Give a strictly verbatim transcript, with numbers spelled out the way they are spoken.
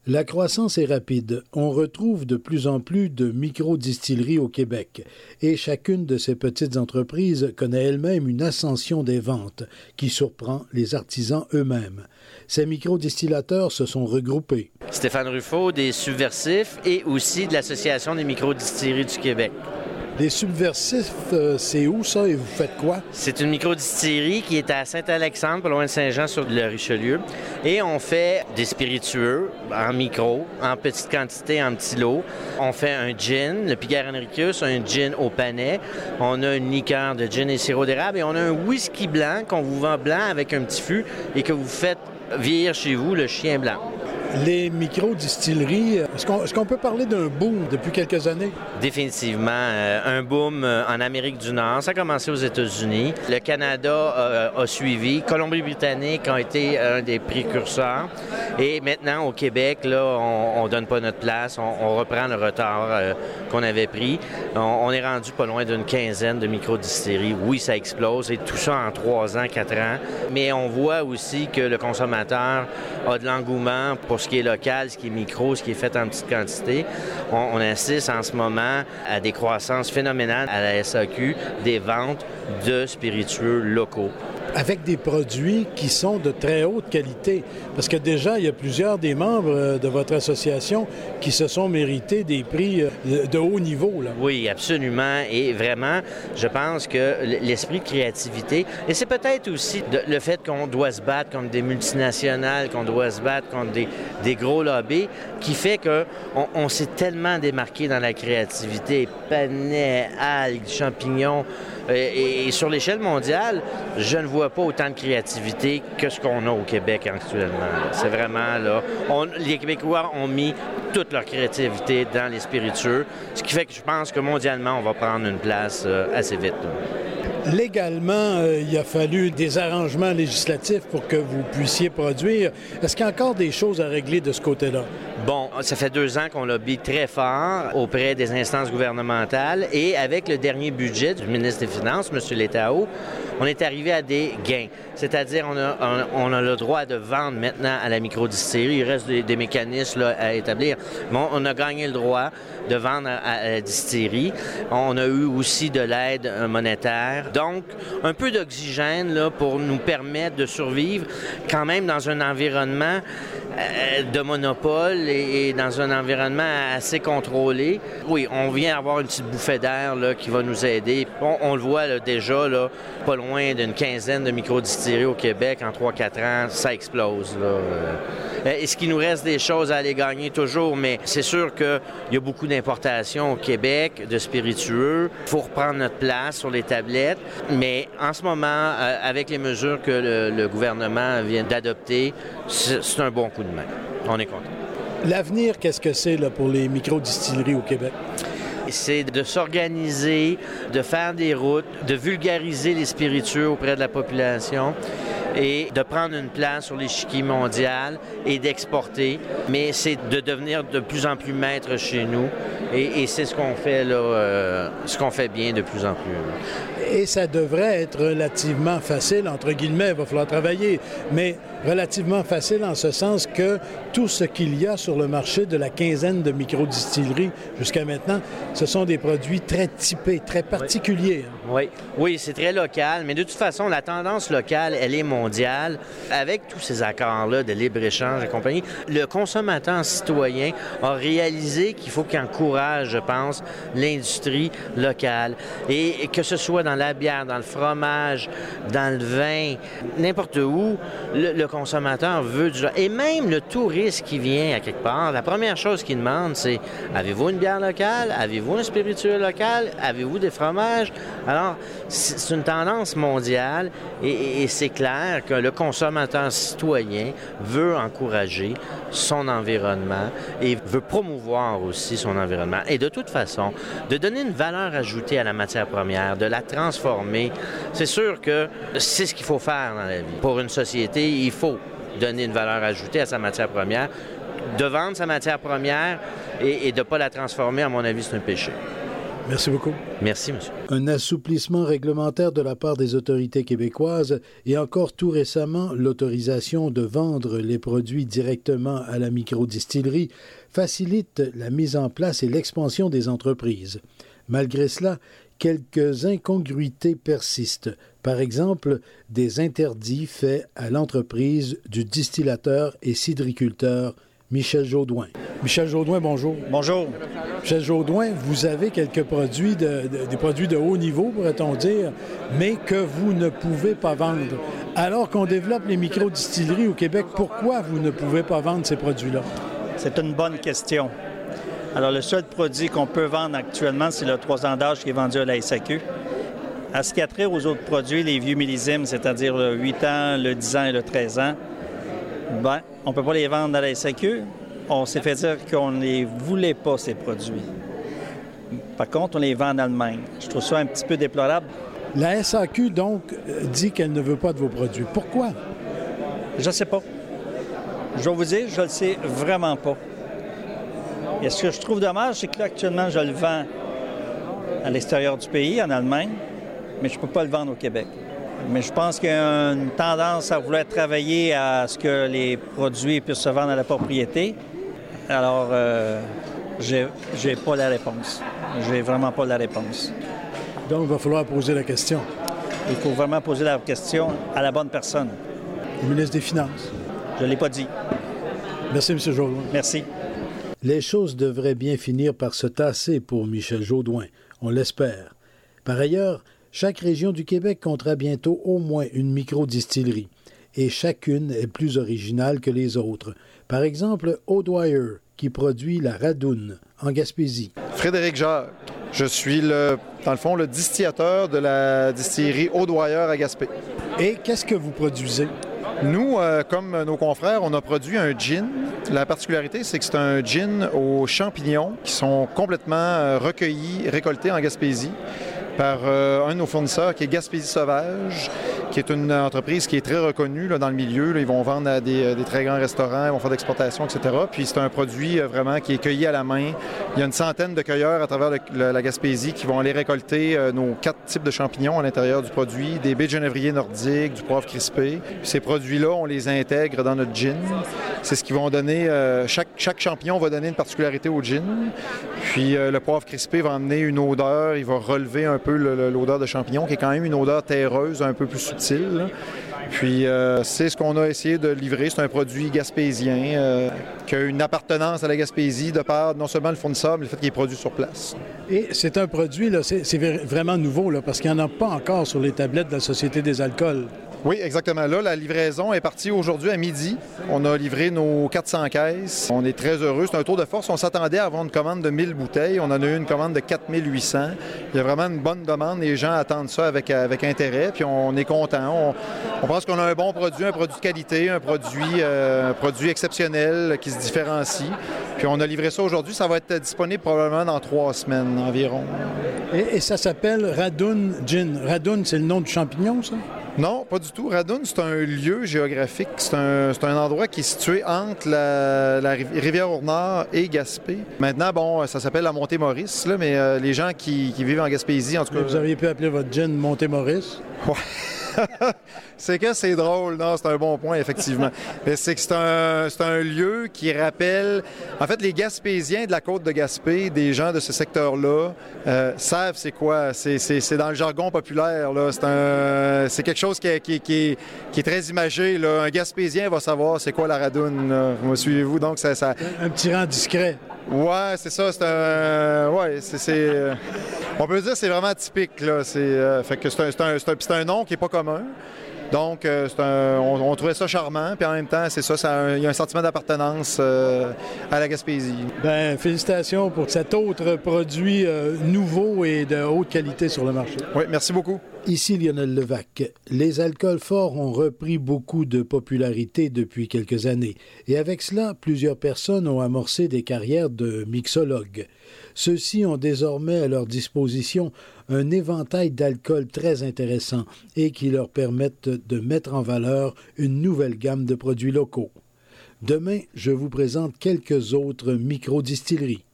La croissance est rapide. On retrouve de plus en plus de micro-distilleries au Québec et chacune de ces petites entreprises connaît elle-même une ascension des ventes qui surprend les artisans eux-mêmes. Ces micro-distillateurs se sont regroupés. Stéphane Ruffaut, des Subversifs et aussi de l'Association des micro-distilleries du Québec. Les Subversifs, euh, c'est où ça et vous faites quoi? C'est une microdistillerie qui est à Saint-Alexandre, pas loin de Saint-Jean, sur le Richelieu. Et on fait des spiritueux en micro, en petite quantité, en petits lots. On fait un gin, le Piquet Henricus, un gin au panais. On a une liqueur de gin et sirop d'érable. Et on a un whisky blanc qu'on vous vend blanc avec un petit fût et que vous faites vieillir chez vous, le chien blanc. Les micro-distilleries, est-ce qu'on, est-ce qu'on peut parler d'un boom depuis quelques années? Définitivement. Euh, un boom euh, en Amérique du Nord. Ça a commencé aux États-Unis. Le Canada euh, a suivi. Colombie-Britannique a été un des précurseurs. Et maintenant, au Québec, là, on ne donne pas notre place. On, on reprend le retard euh, qu'on avait pris. On, on est rendu pas loin d'une quinzaine de micro-distilleries. Oui, ça explose. Et tout ça en trois ans, quatre ans. Mais on voit aussi que le consommateur a de l'engouement pour ce qui est local, ce qui est micro, ce qui est fait en petite quantité. On, on assiste en ce moment à des croissances phénoménales à la S A Q des ventes de spiritueux locaux. Avec des produits qui sont de très haute qualité. Parce que déjà, il y a plusieurs des membres de votre association qui se sont mérités des prix de haut niveau, là. Oui, absolument. Et vraiment, je pense que l'esprit de créativité, et c'est peut-être aussi le fait qu'on doit se battre contre des multinationales, qu'on doit se battre contre des, des gros lobbies, qui fait qu'on on s'est tellement démarqué dans la créativité. Panais, algues, champignons. Et, et sur l'échelle mondiale, je ne vois pas autant de créativité que ce qu'on a au Québec actuellement. C'est vraiment là. On, les Québécois ont mis toute leur créativité dans les spiritueux, ce qui fait que je pense que mondialement, on va prendre une place euh, assez vite. Là. Légalement, euh, il a fallu des arrangements législatifs pour que vous puissiez produire. Est-ce qu'il y a encore des choses à régler de ce côté-là? Bon, ça fait deux ans qu'on lobby très fort auprès des instances gouvernementales et avec le dernier budget du ministre des Finances, M. Letao, on est arrivé à des gains. C'est-à-dire on a, on, on a le droit de vendre maintenant à la microdistillerie. Il reste des, des mécanismes là, à établir. Bon, on a gagné le droit de vendre à, à la distillerie. On a eu aussi de l'aide monétaire. Donc, un peu d'oxygène là, pour nous permettre de survivre quand même dans un environnement euh, de monopole et, et dans un environnement assez contrôlé. Oui, on vient avoir une petite bouffée d'air là, qui va nous aider. On, on le voit là, déjà, là, pas loin d'une quinzaine de microdistilleries au Québec. En trois quatre ans, ça explose. Là. Est-ce qu'il nous reste des choses à aller gagner toujours? Mais c'est sûr qu'il y a beaucoup d'importations au Québec de spiritueux. Il faut reprendre notre place sur les tablettes. Mais en ce moment, euh, avec les mesures que le, le gouvernement vient d'adopter, c'est, c'est un bon coup de main. On est content. L'avenir, qu'est-ce que c'est là, pour les microdistilleries au Québec? C'est de s'organiser, de faire des routes, de vulgariser les spiritueux auprès de la population et de prendre une place sur l'échiquier mondial et d'exporter. Mais c'est de devenir de plus en plus maître chez nous et, et c'est ce qu'on fait là, euh, ce qu'on fait bien de plus en plus. Là. Et ça devrait être relativement facile, entre guillemets, il va falloir travailler, mais relativement facile en ce sens que tout ce qu'il y a sur le marché de la quinzaine de microdistilleries jusqu'à maintenant, ce sont des produits très typés, très particuliers. Oui, oui, c'est très local, mais de toute façon, la tendance locale, elle est mondiale. Avec tous ces accords-là de libre-échange et compagnie, le consommateur citoyen a réalisé qu'il faut qu'il encourage, je pense, l'industrie locale. Et que ce soit dans la bière, dans le fromage, dans le vin, n'importe où, le, le consommateur veut du... Et même le touriste qui vient à quelque part, la première chose qu'il demande, c'est « Avez-vous une bière locale? Avez-vous un spiritueux local? Avez-vous des fromages? » Alors, c'est une tendance mondiale et, et, et c'est clair que le consommateur citoyen veut encourager son environnement et veut promouvoir aussi son environnement. Et de toute façon, de donner une valeur ajoutée à la matière première, de la transformer, c'est sûr que c'est ce qu'il faut faire dans la vie. Pour une société, il faut donner une valeur ajoutée à sa matière première. De vendre sa matière première et, et de ne pas la transformer, à mon avis, c'est un péché. Merci beaucoup. Merci, monsieur. Un assouplissement réglementaire de la part des autorités québécoises et encore tout récemment l'autorisation de vendre les produits directement à la microdistillerie facilite la mise en place et l'expansion des entreprises. Malgré cela, quelques incongruités persistent. Par exemple, des interdits faits à l'entreprise du distillateur et cidriculteur Michel Jaudoin. Michel Jaudoin, bonjour. Bonjour. Michel Jaudoin, vous avez quelques produits, de, de, des produits de haut niveau, pourrait-on dire, mais que vous ne pouvez pas vendre. Alors qu'on développe les microdistilleries au Québec, pourquoi vous ne pouvez pas vendre ces produits-là? C'est une bonne question. Alors, le seul produit qu'on peut vendre actuellement, c'est le trois ans d'âge qui est vendu à la S A Q. À ce qui a trait aux autres produits, les vieux millésimes, c'est-à-dire le huit ans, le dix ans et le treize ans, ben, on ne peut pas les vendre à la S A Q. On s'est fait dire qu'on ne les voulait pas, ces produits. Par contre, on les vend en Allemagne. Je trouve ça un petit peu déplorable. La S A Q, donc, dit qu'elle ne veut pas de vos produits. Pourquoi? Je ne sais pas. Je vais vous dire, je ne le sais vraiment pas. Et ce que je trouve dommage, c'est que là, actuellement, je le vends à l'extérieur du pays, en Allemagne, mais je ne peux pas le vendre au Québec. Mais je pense qu'il y a une tendance à vouloir travailler à ce que les produits puissent se vendre à la propriété. Alors, euh, j'ai, j'ai pas la réponse. J'ai vraiment pas la réponse. Donc, il va falloir poser la question. Il faut vraiment poser la question à la bonne personne. Au ministre des Finances. Je ne l'ai pas dit. Merci, M. Jaudoin. Merci. Les choses devraient bien finir par se tasser pour Michel Jaudoin. On l'espère. Par ailleurs, chaque région du Québec comptera bientôt au moins une microdistillerie, et chacune est plus originale que les autres. Par exemple, O'Dwyer, qui produit la Radoun, en Gaspésie. Frédéric Jacques, je suis, le, dans le fond, le distillateur de la distillerie O'Dwyer à Gaspé. Et qu'est-ce que vous produisez? Nous, euh, comme nos confrères, on a produit un gin. La particularité, c'est que c'est un gin aux champignons qui sont complètement euh, recueillis, récoltés en Gaspésie par euh, un de nos fournisseurs qui est Gaspésie Sauvage, qui est une entreprise qui est très reconnue là, dans le milieu. Là, ils vont vendre à des, des très grands restaurants, ils vont faire de l'exportation, et cetera. Puis c'est un produit euh, vraiment qui est cueilli à la main. Il y a une centaine de cueilleurs à travers le, le, la Gaspésie qui vont aller récolter euh, nos quatre types de champignons à l'intérieur du produit, des baies de genévrier nordique, du poivre crispé. Puis ces produits-là, on les intègre dans notre gin. C'est ce qui vont donner... Euh, chaque, chaque champignon va donner une particularité au gin. Puis euh, le poivre crispé va amener une odeur, il va relever un peu le, le, l'odeur de champignon, qui est quand même une odeur terreuse, un peu plus subtile. Là. Puis euh, c'est ce qu'on a essayé de livrer. C'est un produit gaspésien euh, qui a une appartenance à la Gaspésie de par non seulement le fournisseur, mais le fait qu'il est produit sur place. Et c'est un produit, là, c'est, c'est vraiment nouveau, là, parce qu'il n'y en a pas encore sur les tablettes de la Société des alcools. Oui, exactement. Là, la livraison est partie aujourd'hui à midi. On a livré nos quatre cents caisses. On est très heureux. C'est un tour de force. On s'attendait à avoir une commande de mille bouteilles. On en a eu une commande de quatre mille huit cents. Il y a vraiment une bonne demande. Les gens attendent ça avec, avec intérêt. Puis on est content. On, on pense qu'on a un bon produit, un produit de qualité, un produit, euh, un produit exceptionnel qui se différencie. Puis on a livré ça aujourd'hui. Ça va être disponible probablement dans trois semaines environ. Et, et ça s'appelle Radoun Gin. Radoun, c'est le nom du champignon, ça? Non, pas du tout. Radoun, c'est un lieu géographique. C'est un, c'est un endroit qui est situé entre la, la Rivière-au-Nord et Gaspé. Maintenant, bon, ça s'appelle la Montée-Maurice, là, mais euh, les gens qui, qui vivent en Gaspésie, en tout cas... Vous auriez pu appeler votre gin Montée-Maurice? Ouais. C'est que c'est drôle, non, c'est un bon point, effectivement. Mais c'est que c'est un, c'est un lieu qui rappelle... En fait, les Gaspésiens de la côte de Gaspé, des gens de ce secteur-là, euh, savent c'est quoi. C'est, c'est, c'est dans le jargon populaire, là. C'est, un, c'est quelque chose qui est, qui, qui, qui est très imagé, là. Un Gaspésien va savoir c'est quoi la Radoun, là. Me suivez-vous? Donc, ça... ça... Un, un petit rang discret. Ouais, c'est ça. C'est un... Ouais, c'est... c'est... On peut dire que c'est vraiment typique, là. C'est, euh, fait que c'est un, c'est un, c'est un, c'est un nom qui n'est pas commun. Donc, euh, c'est un, on, on trouvait ça charmant, puis en même temps, c'est ça, ça il y a un sentiment d'appartenance euh, à la Gaspésie. Bien, félicitations pour cet autre produit euh, nouveau et de haute qualité sur le marché. Oui, merci beaucoup. Ici Lionel Levac. Les alcools forts ont repris beaucoup de popularité depuis quelques années. Et avec cela, plusieurs personnes ont amorcé des carrières de mixologues. Ceux-ci ont désormais à leur disposition un éventail d'alcools très intéressant et qui leur permettent de mettre en valeur une nouvelle gamme de produits locaux. Demain, je vous présente quelques autres microdistilleries.